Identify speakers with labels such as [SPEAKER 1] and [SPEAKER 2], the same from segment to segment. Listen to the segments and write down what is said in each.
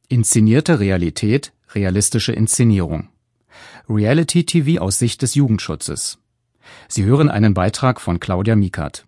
[SPEAKER 1] Inszenierte Realität, realistische Inszenierung. Reality-TV aus Sicht des Jugendschutzes. Sie hören einen Beitrag von Claudia Miekert.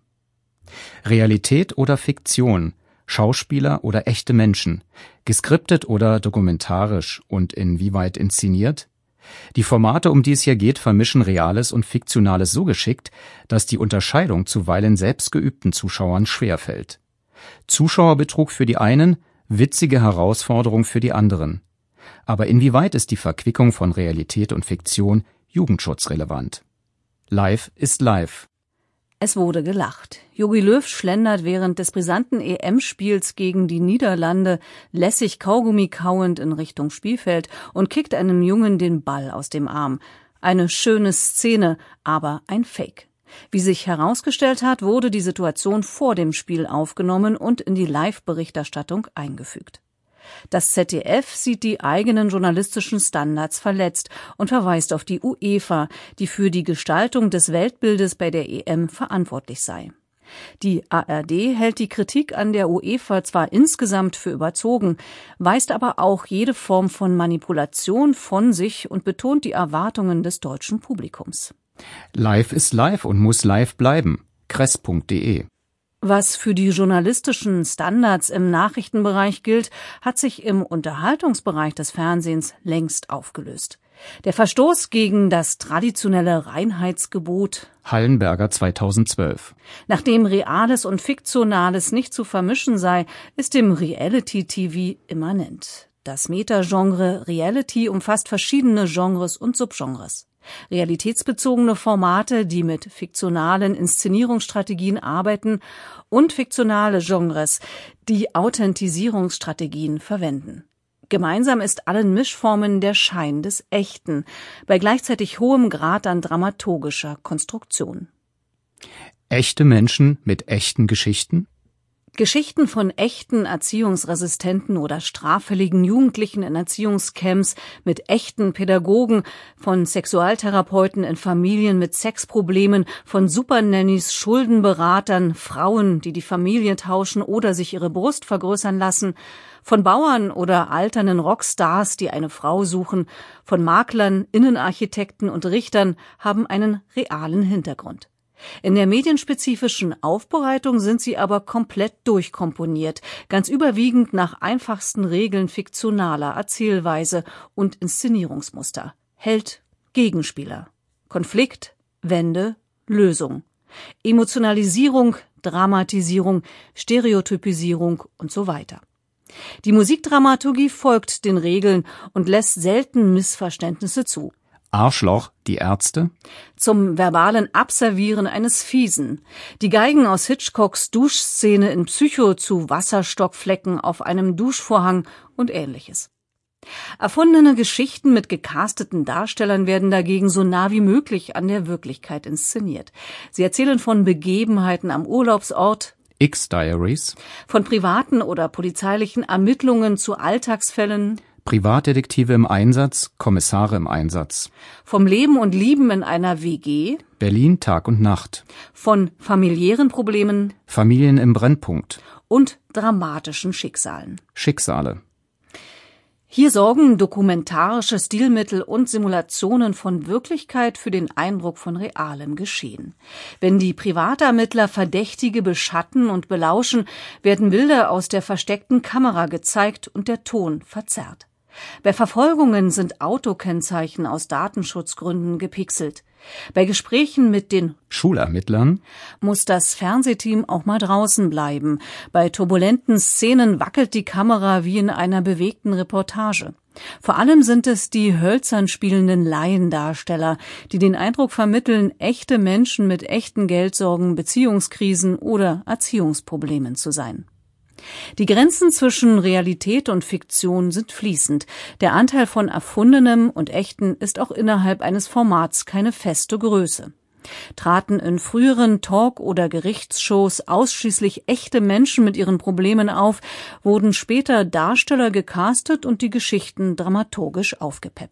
[SPEAKER 1] Realität oder Fiktion, Schauspieler oder echte Menschen, geskriptet oder dokumentarisch und inwieweit inszeniert? Die Formate, um die es hier geht, vermischen Reales und Fiktionales so geschickt, dass die Unterscheidung zuweilen selbstgeübten Zuschauern schwerfällt. Zuschauerbetrug für die einen, witzige Herausforderung für die anderen. Aber inwieweit ist die Verquickung von Realität und Fiktion jugendschutzrelevant? Live ist live.
[SPEAKER 2] Es wurde gelacht. Jogi Löw schlendert während des brisanten EM-Spiels gegen die Niederlande lässig Kaugummi kauend in Richtung Spielfeld und kickt einem Jungen den Ball aus dem Arm. Eine schöne Szene, aber ein Fake. Wie sich herausgestellt hat, wurde die Situation vor dem Spiel aufgenommen und in die Live-Berichterstattung eingefügt. Das ZDF sieht die eigenen journalistischen Standards verletzt und verweist auf die UEFA, die für die Gestaltung des Weltbildes bei der EM verantwortlich sei. Die ARD hält die Kritik an der UEFA zwar insgesamt für überzogen, weist aber auch jede Form von Manipulation von sich und betont die Erwartungen des deutschen Publikums.
[SPEAKER 1] Live ist live und muss live bleiben. kress.de.
[SPEAKER 2] Was für die journalistischen Standards im Nachrichtenbereich gilt, hat sich im Unterhaltungsbereich des Fernsehens längst aufgelöst. Der Verstoß gegen das traditionelle Reinheitsgebot
[SPEAKER 1] Hallenberger 2012.
[SPEAKER 2] Nachdem Reales und Fiktionales nicht zu vermischen sei, ist dem Reality-TV immanent. Das Metagenre Reality umfasst verschiedene Genres und Subgenres. Realitätsbezogene Formate, die mit fiktionalen Inszenierungsstrategien arbeiten, und fiktionale Genres, die Authentisierungsstrategien verwenden. Gemeinsam ist allen Mischformen der Schein des Echten, bei gleichzeitig hohem Grad an dramaturgischer Konstruktion.
[SPEAKER 1] Echte Menschen mit echten Geschichten?
[SPEAKER 2] Geschichten von echten erziehungsresistenten oder straffälligen Jugendlichen in Erziehungscamps, mit echten Pädagogen, von Sexualtherapeuten in Familien mit Sexproblemen, von Supernannys, Schuldenberatern, Frauen, die die Familie tauschen oder sich ihre Brust vergrößern lassen, von Bauern oder alternden Rockstars, die eine Frau suchen, von Maklern, Innenarchitekten und Richtern, haben einen realen Hintergrund. In der medienspezifischen Aufbereitung sind sie aber komplett durchkomponiert, ganz überwiegend nach einfachsten Regeln fiktionaler Erzählweise und Inszenierungsmuster. Held, Gegenspieler, Konflikt, Wende, Lösung, Emotionalisierung, Dramatisierung, Stereotypisierung und so weiter. Die Musikdramaturgie folgt den Regeln und lässt selten Missverständnisse zu.
[SPEAKER 1] Arschloch, die Ärzte?
[SPEAKER 2] Zum verbalen Abservieren eines Fiesen. Die Geigen aus Hitchcocks Duschszene in Psycho zu Wasserstockflecken auf einem Duschvorhang und Ähnliches. Erfundene Geschichten mit gecasteten Darstellern werden dagegen so nah wie möglich an der Wirklichkeit inszeniert. Sie erzählen von Begebenheiten am Urlaubsort,
[SPEAKER 1] X-Diaries,
[SPEAKER 2] von privaten oder polizeilichen Ermittlungen zu Alltagsfällen,
[SPEAKER 1] Privatdetektive im Einsatz, Kommissare im Einsatz.
[SPEAKER 2] Vom Leben und Lieben in einer WG.
[SPEAKER 1] Berlin Tag und Nacht.
[SPEAKER 2] Von familiären Problemen.
[SPEAKER 1] Familien im Brennpunkt.
[SPEAKER 2] Und dramatischen Schicksalen.
[SPEAKER 1] Schicksale.
[SPEAKER 2] Hier sorgen dokumentarische Stilmittel und Simulationen von Wirklichkeit für den Eindruck von realem Geschehen. Wenn die Privatermittler Verdächtige beschatten und belauschen, werden Bilder aus der versteckten Kamera gezeigt und der Ton verzerrt. Bei Verfolgungen sind Autokennzeichen aus Datenschutzgründen gepixelt. Bei Gesprächen mit den
[SPEAKER 1] Schulermittlern
[SPEAKER 2] muss das Fernsehteam auch mal draußen bleiben. Bei turbulenten Szenen wackelt die Kamera wie in einer bewegten Reportage. Vor allem sind es die hölzern spielenden Laiendarsteller, die den Eindruck vermitteln, echte Menschen mit echten Geldsorgen, Beziehungskrisen oder Erziehungsproblemen zu sein. Die Grenzen zwischen Realität und Fiktion sind fließend. Der Anteil von Erfundenem und Echten ist auch innerhalb eines Formats keine feste Größe. Traten in früheren Talk- oder Gerichtsshows ausschließlich echte Menschen mit ihren Problemen auf, wurden später Darsteller gecastet und die Geschichten dramaturgisch aufgepeppt.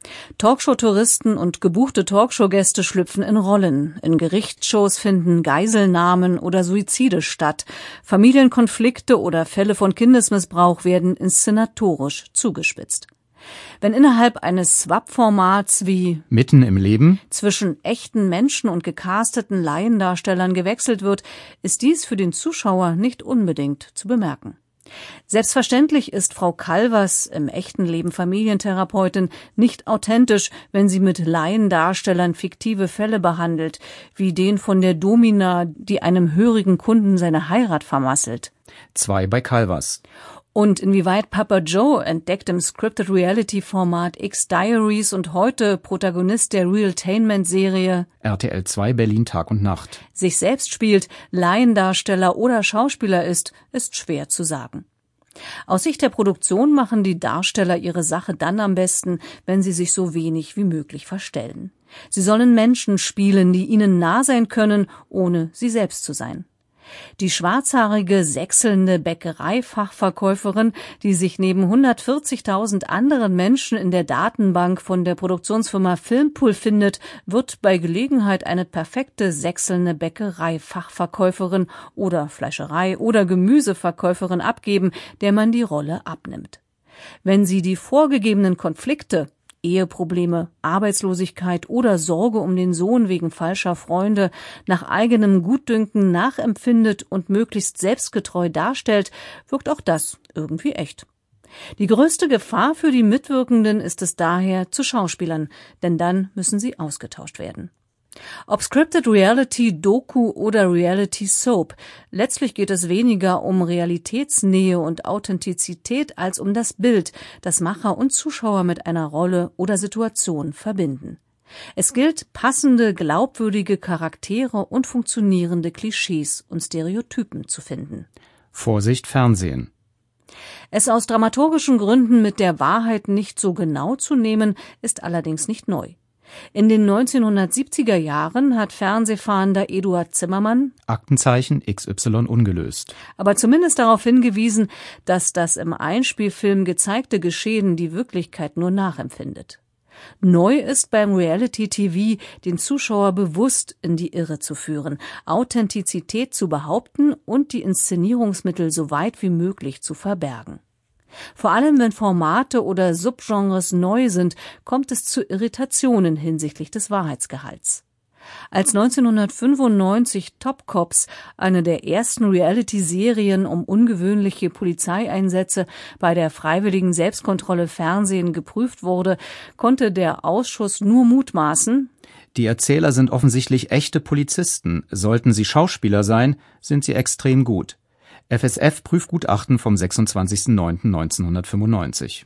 [SPEAKER 2] Talkshow-Touristen und gebuchte Talkshow-Gäste schlüpfen in Rollen. In Gerichtsshows finden Geiselnahmen oder Suizide statt. Familienkonflikte oder Fälle von Kindesmissbrauch werden inszenatorisch zugespitzt. Wenn innerhalb eines Swap-Formats wie
[SPEAKER 1] Mitten im Leben
[SPEAKER 2] zwischen echten Menschen und gecasteten Laiendarstellern gewechselt wird, ist dies für den Zuschauer nicht unbedingt zu bemerken. Selbstverständlich ist Frau Calvers, im echten Leben Familientherapeutin, nicht authentisch, wenn sie mit Laiendarstellern fiktive Fälle behandelt, wie den von der Domina, die einem hörigen Kunden seine Heirat vermasselt.
[SPEAKER 1] 2 bei Calvers.
[SPEAKER 2] Und inwieweit Papa Joe, entdeckt im Scripted-Reality-Format X-Diaries und heute Protagonist der Realtainment-Serie
[SPEAKER 1] RTL 2 Berlin Tag und Nacht,
[SPEAKER 2] sich selbst spielt, Laiendarsteller oder Schauspieler ist schwer zu sagen. Aus Sicht der Produktion machen die Darsteller ihre Sache dann am besten, wenn sie sich so wenig wie möglich verstellen. Sie sollen Menschen spielen, die ihnen nah sein können, ohne sie selbst zu sein. Die schwarzhaarige, sächselnde Bäckereifachverkäuferin, die sich neben 140.000 anderen Menschen in der Datenbank von der Produktionsfirma Filmpool findet, wird bei Gelegenheit eine perfekte sächselnde Bäckereifachverkäuferin oder Fleischerei- oder Gemüseverkäuferin abgeben, der man die Rolle abnimmt. Wenn sie die vorgegebenen Konflikte, Eheprobleme, Arbeitslosigkeit oder Sorge um den Sohn wegen falscher Freunde nach eigenem Gutdünken nachempfindet und möglichst selbstgetreu darstellt, wirkt auch das irgendwie echt. Die größte Gefahr für die Mitwirkenden ist es daher zu Schauspielern, denn dann müssen sie ausgetauscht werden. Ob Scripted Reality, Doku oder Reality Soap, letztlich geht es weniger um Realitätsnähe und Authentizität als um das Bild, das Macher und Zuschauer mit einer Rolle oder Situation verbinden. Es gilt, passende, glaubwürdige Charaktere und funktionierende Klischees und Stereotypen zu finden.
[SPEAKER 1] Vorsicht Fernsehen.
[SPEAKER 2] Es aus dramaturgischen Gründen mit der Wahrheit nicht so genau zu nehmen, ist allerdings nicht neu. In den 1970er Jahren hat Fernsehfahnder Eduard Zimmermann
[SPEAKER 1] Aktenzeichen XY ungelöst.
[SPEAKER 2] Aber zumindest darauf hingewiesen, dass das im Einspielfilm gezeigte Geschehen die Wirklichkeit nur nachempfindet. Neu ist beim Reality-TV, den Zuschauer bewusst in die Irre zu führen, Authentizität zu behaupten und die Inszenierungsmittel so weit wie möglich zu verbergen. Vor allem, wenn Formate oder Subgenres neu sind, kommt es zu Irritationen hinsichtlich des Wahrheitsgehalts. Als 1995 Top Cops, eine der ersten Reality-Serien um ungewöhnliche Polizeieinsätze bei der freiwilligen Selbstkontrolle Fernsehen geprüft wurde, konnte der Ausschuss nur mutmaßen:
[SPEAKER 1] Die Erzähler sind offensichtlich echte Polizisten. Sollten sie Schauspieler sein, sind sie extrem gut. FSF-Prüfgutachten vom 26.09.1995.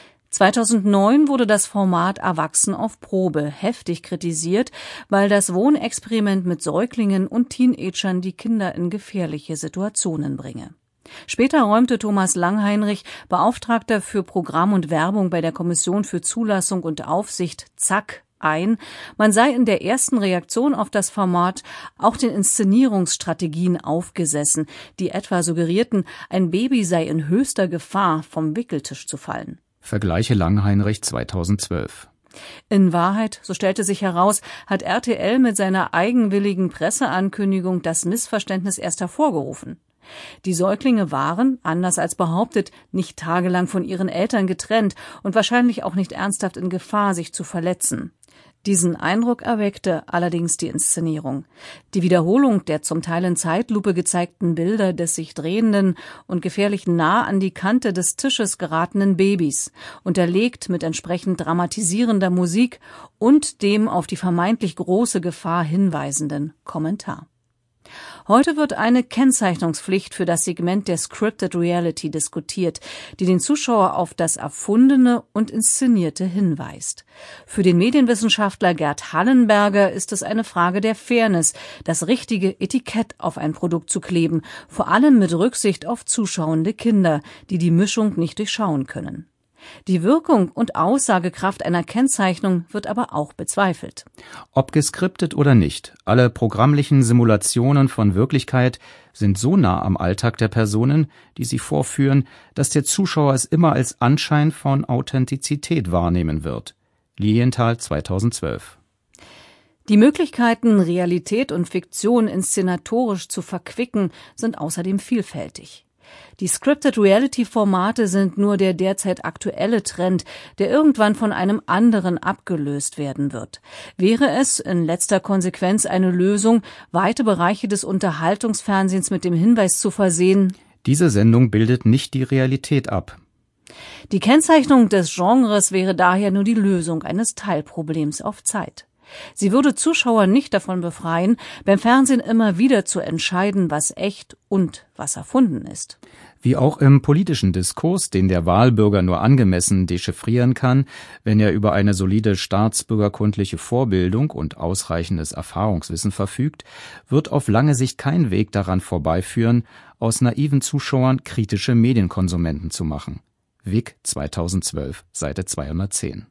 [SPEAKER 2] 2009 wurde das Format Erwachsen auf Probe heftig kritisiert, weil das Wohnexperiment mit Säuglingen und Teenagern die Kinder in gefährliche Situationen bringe. Später räumte Thomas Langheinrich, Beauftragter für Programm und Werbung bei der Kommission für Zulassung und Aufsicht ZAK, ein, man sei in der ersten Reaktion auf das Format auch den Inszenierungsstrategien aufgesessen, die etwa suggerierten, ein Baby sei in höchster Gefahr, vom Wickeltisch zu fallen.
[SPEAKER 1] Vergleiche Langheinrich 2012.
[SPEAKER 2] In Wahrheit, so stellte sich heraus, hat RTL mit seiner eigenwilligen Presseankündigung das Missverständnis erst hervorgerufen. Die Säuglinge waren, anders als behauptet, nicht tagelang von ihren Eltern getrennt und wahrscheinlich auch nicht ernsthaft in Gefahr, sich zu verletzen. Diesen Eindruck erweckte allerdings die Inszenierung. Die Wiederholung der zum Teil in Zeitlupe gezeigten Bilder des sich drehenden und gefährlich nah an die Kante des Tisches geratenen Babys, unterlegt mit entsprechend dramatisierender Musik und dem auf die vermeintlich große Gefahr hinweisenden Kommentar. Heute wird eine Kennzeichnungspflicht für das Segment der Scripted Reality diskutiert, die den Zuschauer auf das Erfundene und Inszenierte hinweist. Für den Medienwissenschaftler Gerd Hallenberger ist es eine Frage der Fairness, das richtige Etikett auf ein Produkt zu kleben, vor allem mit Rücksicht auf zuschauende Kinder, die die Mischung nicht durchschauen können. Die Wirkung und Aussagekraft einer Kennzeichnung wird aber auch bezweifelt.
[SPEAKER 1] Ob geskriptet oder nicht, alle programmlichen Simulationen von Wirklichkeit sind so nah am Alltag der Personen, die sie vorführen, dass der Zuschauer es immer als Anschein von Authentizität wahrnehmen wird. Lilienthal 2012.
[SPEAKER 2] Die Möglichkeiten, Realität und Fiktion inszenatorisch zu verquicken, sind außerdem vielfältig. Die Scripted-Reality-Formate sind nur der derzeit aktuelle Trend, der irgendwann von einem anderen abgelöst werden wird. Wäre es in letzter Konsequenz eine Lösung, weite Bereiche des Unterhaltungsfernsehens mit dem Hinweis zu versehen:
[SPEAKER 1] Diese Sendung bildet nicht die Realität ab.
[SPEAKER 2] Die Kennzeichnung des Genres wäre daher nur die Lösung eines Teilproblems auf Zeit. Sie würde Zuschauer nicht davon befreien, beim Fernsehen immer wieder zu entscheiden, was echt und was erfunden ist.
[SPEAKER 1] Wie auch im politischen Diskurs, den der Wahlbürger nur angemessen dechiffrieren kann, wenn er über eine solide staatsbürgerkundliche Vorbildung und ausreichendes Erfahrungswissen verfügt, wird auf lange Sicht kein Weg daran vorbeiführen, aus naiven Zuschauern kritische Medienkonsumenten zu machen. Wick 2012, Seite 210.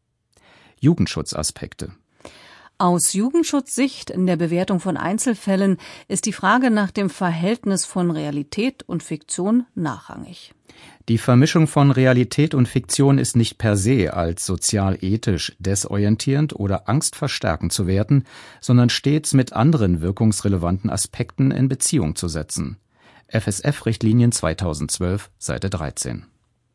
[SPEAKER 1] Jugendschutzaspekte.
[SPEAKER 2] Aus Jugendschutzsicht in der Bewertung von Einzelfällen ist die Frage nach dem Verhältnis von Realität und Fiktion nachrangig.
[SPEAKER 1] Die Vermischung von Realität und Fiktion ist nicht per se als sozial-ethisch desorientierend oder angstverstärkend zu werten, sondern stets mit anderen wirkungsrelevanten Aspekten in Beziehung zu setzen. FSF-Richtlinien 2012, Seite 13.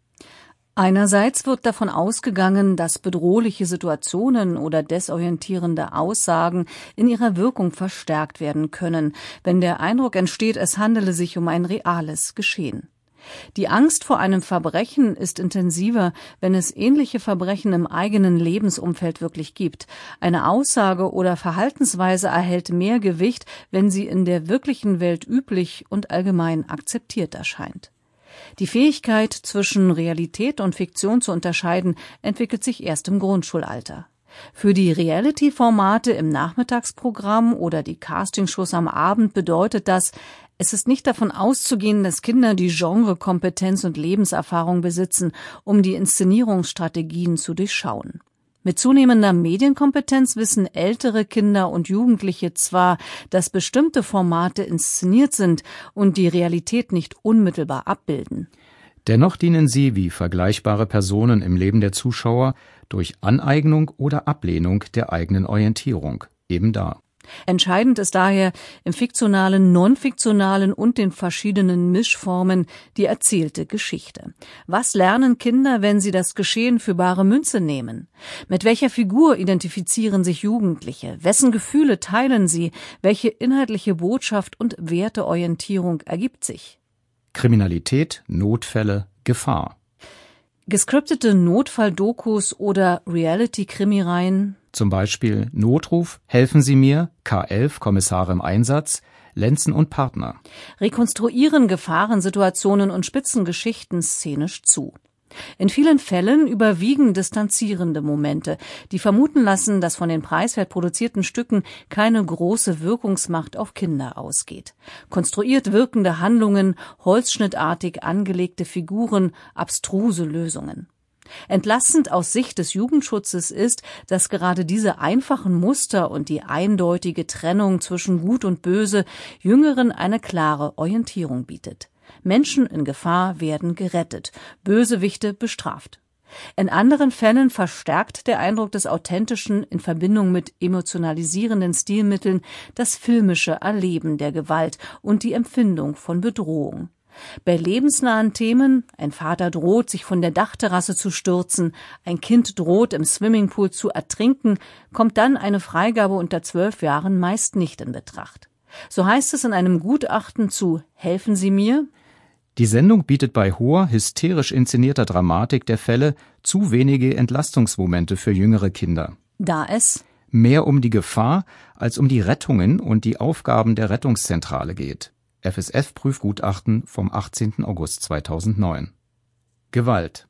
[SPEAKER 2] Einerseits wird davon ausgegangen, dass bedrohliche Situationen oder desorientierende Aussagen in ihrer Wirkung verstärkt werden können, wenn der Eindruck entsteht, es handele sich um ein reales Geschehen. Die Angst vor einem Verbrechen ist intensiver, wenn es ähnliche Verbrechen im eigenen Lebensumfeld wirklich gibt. Eine Aussage oder Verhaltensweise erhält mehr Gewicht, wenn sie in der wirklichen Welt üblich und allgemein akzeptiert erscheint. Die Fähigkeit, zwischen Realität und Fiktion zu unterscheiden, entwickelt sich erst im Grundschulalter. Für die Reality-Formate im Nachmittagsprogramm oder die Castingshows am Abend bedeutet das: Es ist nicht davon auszugehen, dass Kinder die Genrekompetenz und Lebenserfahrung besitzen, um die Inszenierungsstrategien zu durchschauen. Mit zunehmender Medienkompetenz wissen ältere Kinder und Jugendliche zwar, dass bestimmte Formate inszeniert sind und die Realität nicht unmittelbar abbilden.
[SPEAKER 1] Dennoch dienen sie wie vergleichbare Personen im Leben der Zuschauer durch Aneignung oder Ablehnung der eigenen Orientierung, eben da.
[SPEAKER 2] Entscheidend ist daher im fiktionalen, non-fiktionalen und den verschiedenen Mischformen die erzählte Geschichte. Was lernen Kinder, wenn sie das Geschehen für bare Münze nehmen? Mit welcher Figur identifizieren sich Jugendliche? Wessen Gefühle teilen sie? Welche inhaltliche Botschaft und Werteorientierung ergibt sich?
[SPEAKER 1] Kriminalität, Notfälle, Gefahr.
[SPEAKER 2] Gescriptete Notfalldokus oder Reality-Krimireihen.
[SPEAKER 1] Zum Beispiel Notruf, helfen Sie mir, K11, Kommissare im Einsatz, Lenzen und Partner.
[SPEAKER 2] Rekonstruieren Gefahrensituationen und spitzen Geschichten szenisch zu. In vielen Fällen überwiegen distanzierende Momente, die vermuten lassen, dass von den preiswert produzierten Stücken keine große Wirkungsmacht auf Kinder ausgeht. Konstruiert wirkende Handlungen, holzschnittartig angelegte Figuren, abstruse Lösungen. Entlastend aus Sicht des Jugendschutzes ist, dass gerade diese einfachen Muster und die eindeutige Trennung zwischen Gut und Böse Jüngeren eine klare Orientierung bietet. Menschen in Gefahr werden gerettet, Bösewichte bestraft. In anderen Fällen verstärkt der Eindruck des Authentischen in Verbindung mit emotionalisierenden Stilmitteln das filmische Erleben der Gewalt und die Empfindung von Bedrohung. Bei lebensnahen Themen, ein Vater droht, sich von der Dachterrasse zu stürzen, ein Kind droht, im Swimmingpool zu ertrinken, kommt dann eine Freigabe unter 12 Jahren meist nicht in Betracht. So heißt es in einem Gutachten zu »Helfen Sie mir?«
[SPEAKER 1] Die Sendung bietet bei hoher, hysterisch inszenierter Dramatik der Fälle zu wenige Entlastungsmomente für jüngere Kinder.
[SPEAKER 2] Da es
[SPEAKER 1] mehr um die Gefahr als um die Rettungen und die Aufgaben der Rettungszentrale geht. FSF-Prüfgutachten vom 18. August 2009. Gewalt.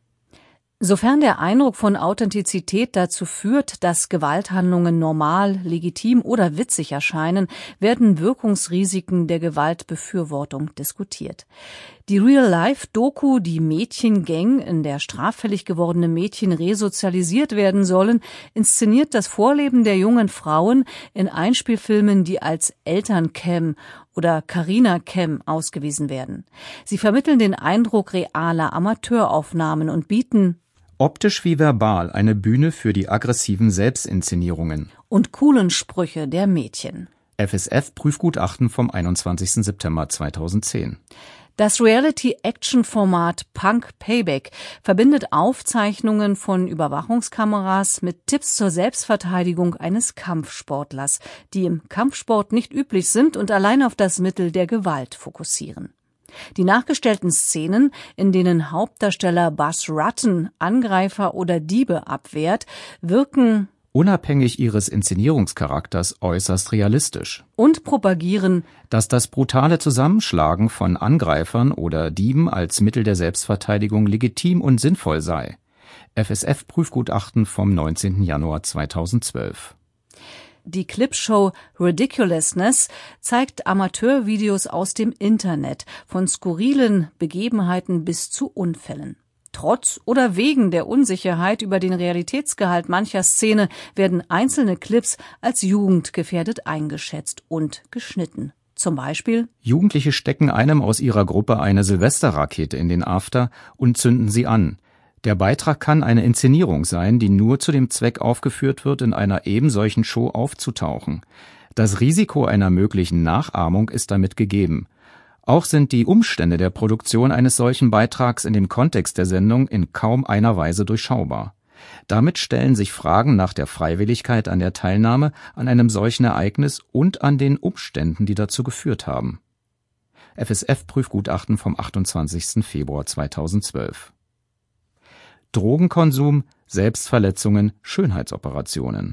[SPEAKER 2] Sofern der Eindruck von Authentizität dazu führt, dass Gewalthandlungen normal, legitim oder witzig erscheinen, werden Wirkungsrisiken der Gewaltbefürwortung diskutiert. Die Real-Life-Doku Die Mädchengang, in der straffällig gewordene Mädchen resozialisiert werden sollen, inszeniert das Vorleben der jungen Frauen in Einspielfilmen, die als Elterncam oder Carina-Cam ausgewiesen werden. Sie vermitteln den Eindruck realer Amateuraufnahmen und bieten
[SPEAKER 1] Optisch wie verbal eine Bühne für die aggressiven Selbstinszenierungen.
[SPEAKER 2] Und coolen Sprüche der Mädchen.
[SPEAKER 1] FSF-Prüfgutachten vom 21. September 2010.
[SPEAKER 2] Das Reality-Action-Format Punk Payback verbindet Aufzeichnungen von Überwachungskameras mit Tipps zur Selbstverteidigung eines Kampfsportlers, die im Kampfsport nicht üblich sind und allein auf das Mittel der Gewalt fokussieren. Die nachgestellten Szenen, in denen Hauptdarsteller Buzz Rutten Angreifer oder Diebe abwehrt, wirken
[SPEAKER 1] unabhängig ihres Inszenierungscharakters äußerst realistisch
[SPEAKER 2] und propagieren,
[SPEAKER 1] dass das brutale Zusammenschlagen von Angreifern oder Dieben als Mittel der Selbstverteidigung legitim und sinnvoll sei. FSF-Prüfgutachten vom 19. Januar 2012.
[SPEAKER 2] Die Clipshow Ridiculousness zeigt Amateurvideos aus dem Internet, von skurrilen Begebenheiten bis zu Unfällen. Trotz oder wegen der Unsicherheit über den Realitätsgehalt mancher Szene werden einzelne Clips als jugendgefährdet eingeschätzt und geschnitten. Zum Beispiel:
[SPEAKER 1] Jugendliche stecken einem aus ihrer Gruppe eine Silvesterrakete in den After und zünden sie an. Der Beitrag kann eine Inszenierung sein, die nur zu dem Zweck aufgeführt wird, in einer ebensolchen Show aufzutauchen. Das Risiko einer möglichen Nachahmung ist damit gegeben. Auch sind die Umstände der Produktion eines solchen Beitrags in dem Kontext der Sendung in kaum einer Weise durchschaubar. Damit stellen sich Fragen nach der Freiwilligkeit an der Teilnahme an einem solchen Ereignis und an den Umständen, die dazu geführt haben. FSF-Prüfgutachten vom 28. Februar 2012. Drogenkonsum, Selbstverletzungen, Schönheitsoperationen.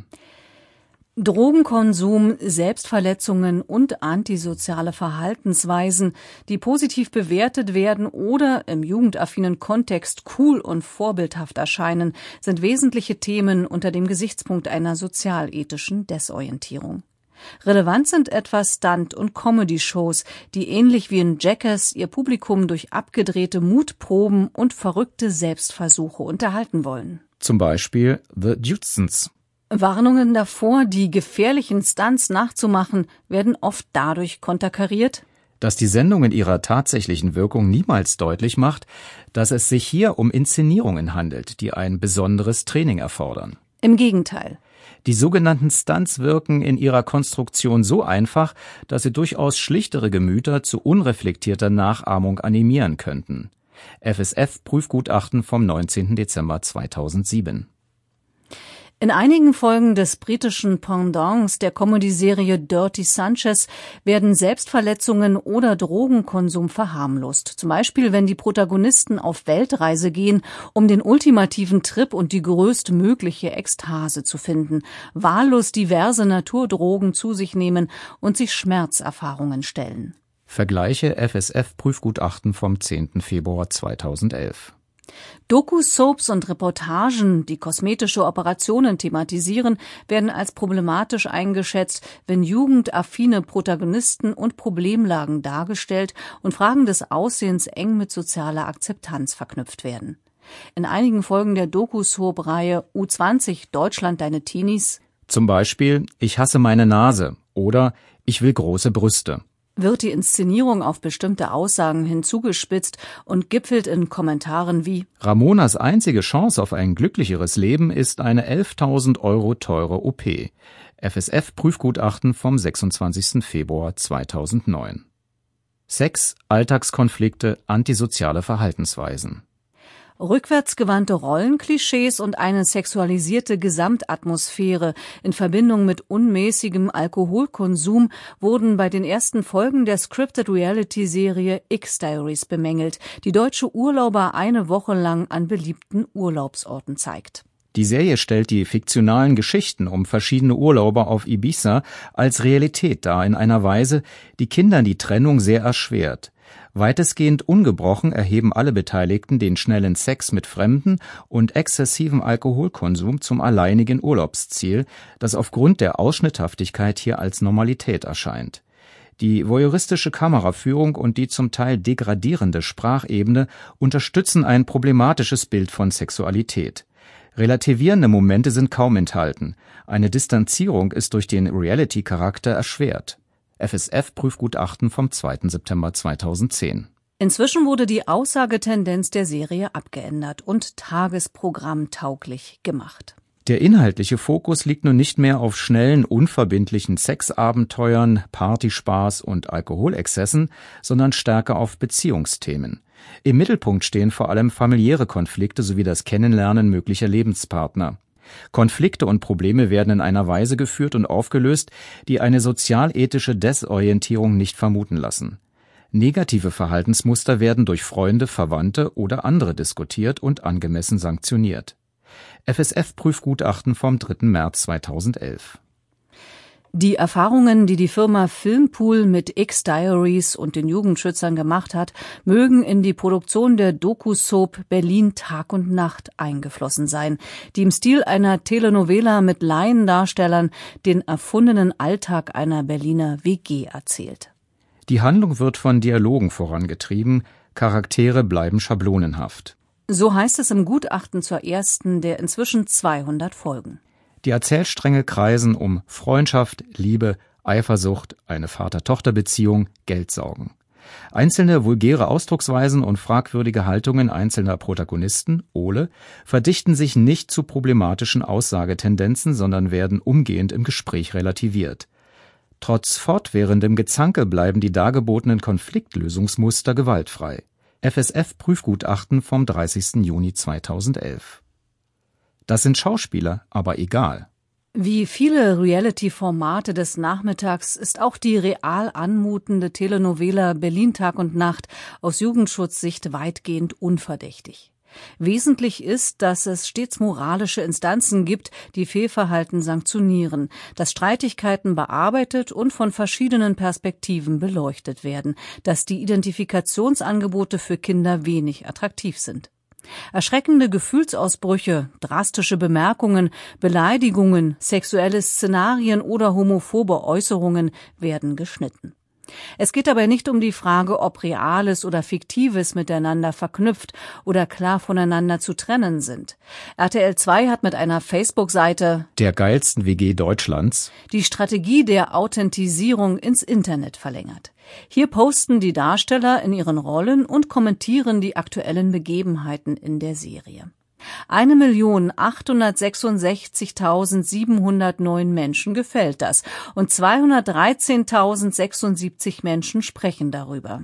[SPEAKER 2] Drogenkonsum, Selbstverletzungen und antisoziale Verhaltensweisen, die positiv bewertet werden oder im jugendaffinen Kontext cool und vorbildhaft erscheinen, sind wesentliche Themen unter dem Gesichtspunkt einer sozialethischen Desorientierung. Relevant sind etwa Stunt- und Comedy-Shows, die ähnlich wie in Jackass ihr Publikum durch abgedrehte Mutproben und verrückte Selbstversuche unterhalten wollen.
[SPEAKER 1] Zum Beispiel The Judesons.
[SPEAKER 2] Warnungen davor, die gefährlichen Stunts nachzumachen, werden oft dadurch konterkariert,
[SPEAKER 1] dass die Sendung in ihrer tatsächlichen Wirkung niemals deutlich macht, dass es sich hier um Inszenierungen handelt, die ein besonderes Training erfordern.
[SPEAKER 2] Im Gegenteil.
[SPEAKER 1] Die sogenannten Stunts wirken in ihrer Konstruktion so einfach, dass sie durchaus schlichtere Gemüter zu unreflektierter Nachahmung animieren könnten. FSF-Prüfgutachten vom 19. Dezember 2007.
[SPEAKER 2] In einigen Folgen des britischen Pendants der Comedy-Serie Dirty Sanchez werden Selbstverletzungen oder Drogenkonsum verharmlost. Zum Beispiel, wenn die Protagonisten auf Weltreise gehen, um den ultimativen Trip und die größtmögliche Ekstase zu finden, wahllos diverse Naturdrogen zu sich nehmen und sich Schmerzerfahrungen stellen.
[SPEAKER 1] Vergleiche FSF-Prüfgutachten vom 10. Februar 2011.
[SPEAKER 2] Doku-Soaps und Reportagen, die kosmetische Operationen thematisieren, werden als problematisch eingeschätzt, wenn jugendaffine Protagonisten und Problemlagen dargestellt und Fragen des Aussehens eng mit sozialer Akzeptanz verknüpft werden. In einigen Folgen der Doku-Soap-Reihe U20 Deutschland deine Teenies,
[SPEAKER 1] zum Beispiel Ich hasse meine Nase oder Ich will große Brüste,
[SPEAKER 2] wird die Inszenierung auf bestimmte Aussagen hinzugespitzt und gipfelt in Kommentaren wie:
[SPEAKER 1] Ramonas einzige Chance auf ein glücklicheres Leben ist eine 11.000 € teure OP. FSF-Prüfgutachten vom 26. Februar 2009. Sex, Alltagskonflikte, antisoziale Verhaltensweisen.
[SPEAKER 2] Rückwärtsgewandte Rollenklischees und eine sexualisierte Gesamtatmosphäre in Verbindung mit unmäßigem Alkoholkonsum wurden bei den ersten Folgen der Scripted-Reality-Serie X-Diaries bemängelt, die deutsche Urlauber eine Woche lang an beliebten Urlaubsorten zeigt.
[SPEAKER 1] Die Serie stellt die fiktionalen Geschichten um verschiedene Urlauber auf Ibiza als Realität dar in einer Weise, die Kindern die Trennung sehr erschwert. Weitestgehend ungebrochen erheben alle Beteiligten den schnellen Sex mit Fremden und exzessiven Alkoholkonsum zum alleinigen Urlaubsziel, das aufgrund der Ausschnitthaftigkeit hier als Normalität erscheint. Die voyeuristische Kameraführung und die zum Teil degradierende Sprachebene unterstützen ein problematisches Bild von Sexualität. Relativierende Momente sind kaum enthalten. Eine Distanzierung ist durch den Reality-Charakter erschwert. FSF-Prüfgutachten vom 2. September 2010.
[SPEAKER 2] Inzwischen wurde die Aussagetendenz der Serie abgeändert und tagesprogrammtauglich gemacht.
[SPEAKER 1] Der inhaltliche Fokus liegt nun nicht mehr auf schnellen, unverbindlichen Sexabenteuern, Partyspaß und Alkoholexzessen, sondern stärker auf Beziehungsthemen. Im Mittelpunkt stehen vor allem familiäre Konflikte sowie das Kennenlernen möglicher Lebenspartner. Konflikte und Probleme werden in einer Weise geführt und aufgelöst, die eine sozialethische Desorientierung nicht vermuten lassen. Negative Verhaltensmuster werden durch Freunde, Verwandte oder andere diskutiert und angemessen sanktioniert. FSF-Prüfgutachten vom 3. März 2011.
[SPEAKER 2] Die Erfahrungen, die die Firma Filmpool mit X-Diaries und den Jugendschützern gemacht hat, mögen in die Produktion der Doku-Soap Berlin Tag und Nacht eingeflossen sein, die im Stil einer Telenovela mit Laiendarstellern den erfundenen Alltag einer Berliner WG erzählt.
[SPEAKER 1] Die Handlung wird von Dialogen vorangetrieben, Charaktere bleiben schablonenhaft.
[SPEAKER 2] So heißt es im Gutachten zur ersten der inzwischen 200 Folgen.
[SPEAKER 1] Die Erzählstränge kreisen um Freundschaft, Liebe, Eifersucht, eine Vater-Tochter-Beziehung, Geldsorgen. Einzelne vulgäre Ausdrucksweisen und fragwürdige Haltungen einzelner Protagonisten, Ole, verdichten sich nicht zu problematischen Aussagetendenzen, sondern werden umgehend im Gespräch relativiert. Trotz fortwährendem Gezanke bleiben die dargebotenen Konfliktlösungsmuster gewaltfrei. FSF-Prüfgutachten vom 30. Juni 2011. Das sind Schauspieler, aber egal.
[SPEAKER 2] Wie viele Reality-Formate des Nachmittags ist auch die real anmutende Telenovela Berlin Tag und Nacht aus Jugendschutzsicht weitgehend unverdächtig. Wesentlich ist, dass es stets moralische Instanzen gibt, die Fehlverhalten sanktionieren, dass Streitigkeiten bearbeitet und von verschiedenen Perspektiven beleuchtet werden, dass die Identifikationsangebote für Kinder wenig attraktiv sind. Erschreckende Gefühlsausbrüche, drastische Bemerkungen, Beleidigungen, sexuelle Szenarien oder homophobe Äußerungen werden geschnitten. Es geht dabei nicht um die Frage, ob Reales oder Fiktives miteinander verknüpft oder klar voneinander zu trennen sind. RTL 2 hat mit einer Facebook-Seite
[SPEAKER 1] der geilsten WG Deutschlands
[SPEAKER 2] die Strategie der Authentisierung ins Internet verlängert. Hier posten die Darsteller in ihren Rollen und kommentieren die aktuellen Begebenheiten in der Serie. 1.866.709 Menschen gefällt das und 213.076 Menschen sprechen darüber.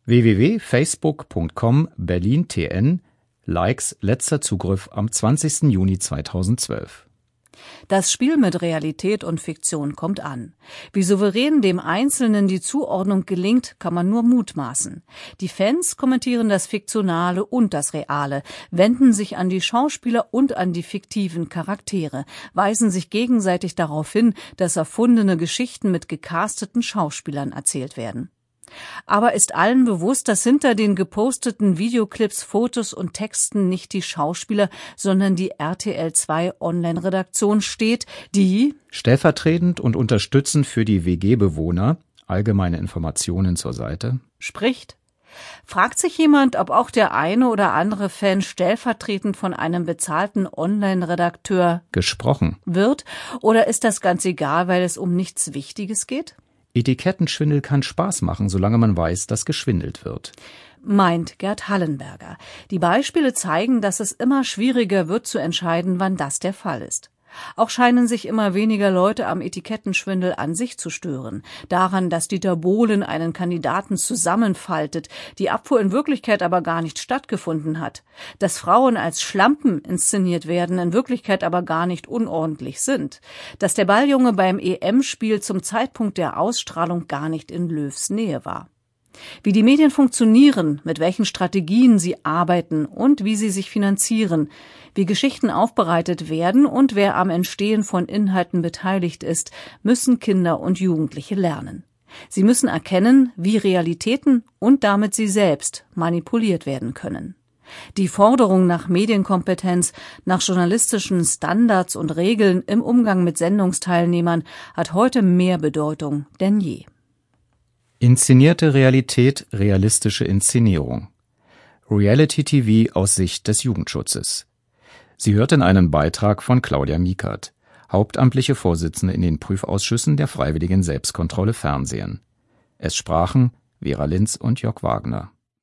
[SPEAKER 1] www.facebook.com/BerlinTN Likes letzter Zugriff am 20. Juni 2012.
[SPEAKER 2] Das Spiel mit Realität und Fiktion kommt an. Wie souverän dem Einzelnen die Zuordnung gelingt, kann man nur mutmaßen. Die Fans kommentieren das Fiktionale und das Reale, wenden sich an die Schauspieler und an die fiktiven Charaktere, weisen sich gegenseitig darauf hin, dass erfundene Geschichten mit gecasteten Schauspielern erzählt werden. Aber ist allen bewusst, dass hinter den geposteten Videoclips, Fotos und Texten nicht die Schauspieler, sondern die RTL 2 Online-Redaktion steht, die
[SPEAKER 1] stellvertretend und unterstützend für die WG-Bewohner, allgemeine Informationen zur Seite,
[SPEAKER 2] spricht? Fragt sich jemand, ob auch der eine oder andere Fan stellvertretend von einem bezahlten Online-Redakteur
[SPEAKER 1] gesprochen
[SPEAKER 2] wird? Oder ist das ganz egal, weil es um nichts Wichtiges geht?
[SPEAKER 1] Etikettenschwindel kann Spaß machen, solange man weiß, dass geschwindelt wird.
[SPEAKER 2] Meint Gerd Hallenberger. Die Beispiele zeigen, dass es immer schwieriger wird zu entscheiden, wann das der Fall ist. Auch scheinen sich immer weniger Leute am Etikettenschwindel an sich zu stören. Daran, dass Dieter Bohlen einen Kandidaten zusammenfaltet, die Abfuhr in Wirklichkeit aber gar nicht stattgefunden hat. Dass Frauen als Schlampen inszeniert werden, in Wirklichkeit aber gar nicht unordentlich sind. Dass der Balljunge beim EM-Spiel zum Zeitpunkt der Ausstrahlung gar nicht in Löws Nähe war. Wie die Medien funktionieren, mit welchen Strategien sie arbeiten und wie sie sich finanzieren, wie Geschichten aufbereitet werden und wer am Entstehen von Inhalten beteiligt ist, müssen Kinder und Jugendliche lernen. Sie müssen erkennen, wie Realitäten und damit sie selbst manipuliert werden können. Die Forderung nach Medienkompetenz, nach journalistischen Standards und Regeln im Umgang mit Sendungsteilnehmern hat heute mehr Bedeutung denn je.
[SPEAKER 1] Inszenierte Realität, realistische Inszenierung. Reality TV aus Sicht des Jugendschutzes. Sie hörten einen Beitrag von Claudia Miekert, hauptamtliche Vorsitzende in den Prüfausschüssen der Freiwilligen Selbstkontrolle Fernsehen. Es sprachen Vera Linz und Jörg Wagner.